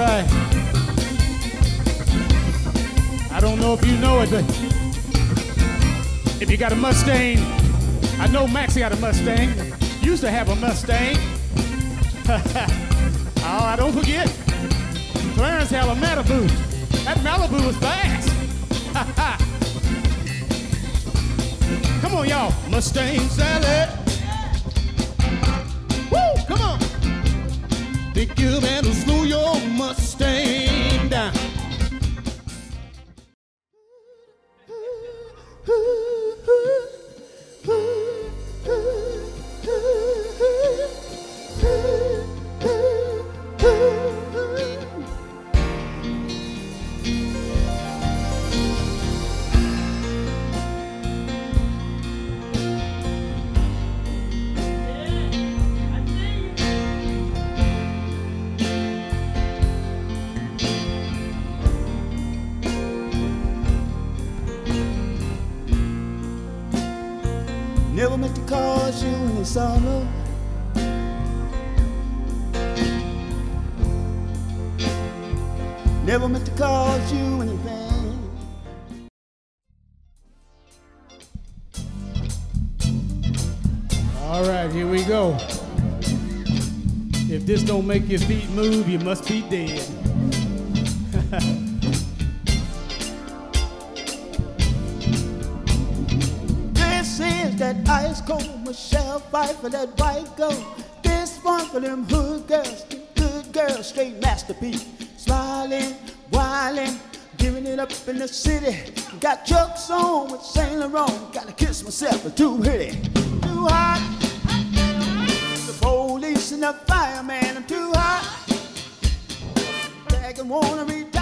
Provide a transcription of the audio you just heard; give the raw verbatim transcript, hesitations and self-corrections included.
right. I don't know if you know it, but if you got a Mustang, I know Maxie got a Mustang. Used to have a Mustang. Oh, I don't forget. Clarence had a Malibu. That Malibu was fast. Come on, y'all. Mustang Sally. Woo, come on. Think you better slow your Mustang down. Never meant to cause you any sorrow. Never meant to cause you any pain. All right, here we go. If this don't make your feet move, you must be dead. This is that ice cold Michelle fight for that white gold. This one for them hood girls, good girls, straight masterpiece. Smiling, wildin', giving it up in the city. Got trucks on with Saint Laurent. Gotta kiss myself, it's too hitty. Too hot. The police and the fireman, I'm too hot. Bag and wanna read